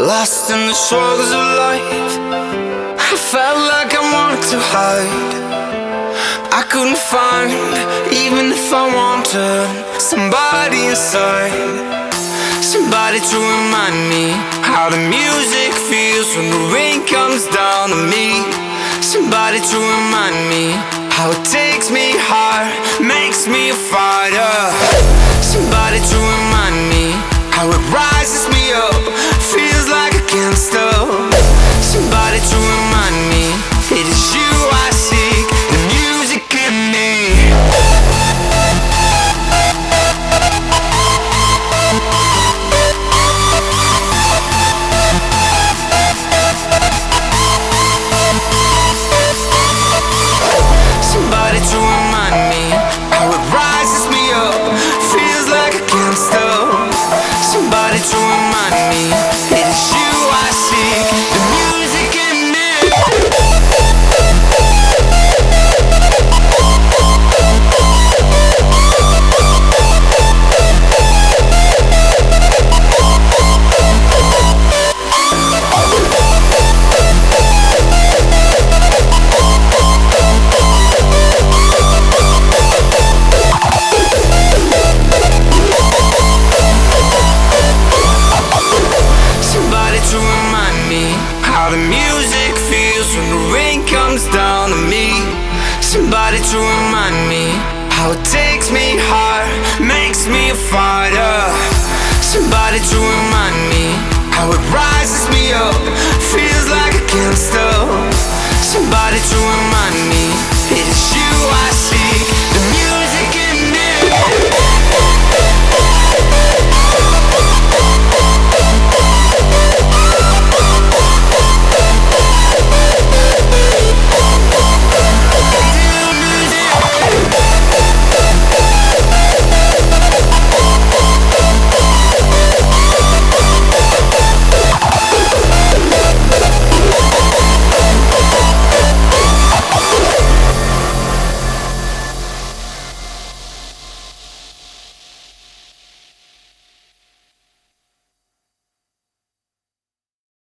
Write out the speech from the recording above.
Lost in the struggles of life, I felt like I wanted to hide. I couldn't find, even if I wanted, somebody inside. Somebody to remind me how the music feels when the rain comes down on me. Somebody to remind me how it takes me high, makes me a fighter. Somebody to remind me how it rises me up, feels like I can't stop. Somebody to remind me it is you I seek, the music in me. Somebody to remind me how it rises me up, feels like I can't stop. Somebody to remind me it is you I seek, the music in me. Somebody to remind me how the music feels when the rain comes down on me. Somebody to remind me how it takes me high, makes me a fighter. Somebody to remind me how it rises me up, feels like I can't stop. Somebody to remind me